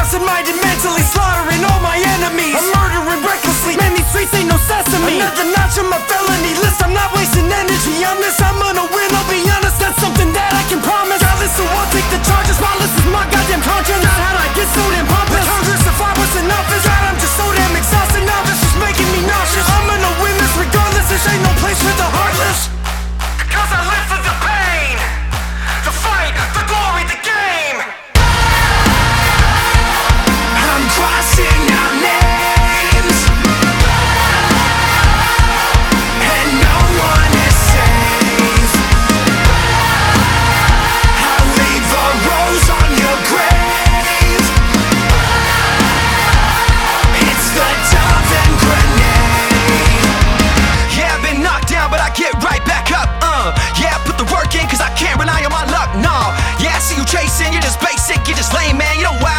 absent-minded, mentally slaughtering all my enemies. I'm murdering recklessly, man, these streets ain't no sesame. Another notch on my felony list, I'm not wasting energy on this. I'm gonna win, I'll be honest, that's something that I can promise. Godless, so I'll take the charges, lawless is my goddamn conscience. Not how I get so damn pompous. Congress, if I was in office, God, I'm just so damn exhausted now, this is making me nauseous. I'm gonna win this regardless, this ain't no place for the heartless. Cause I live for the pain, the fight, the glory, the game. I'm crossing out names, and no one is safe. I'll leave a rose on your grave. It's the dove and grenade. Yeah, I've been knocked down, but I get right back up. Yeah, I put the work in, cause I can't rely on my luck, no. Yeah, I see you chasing, you're just basic, you're just lame, man, you know why?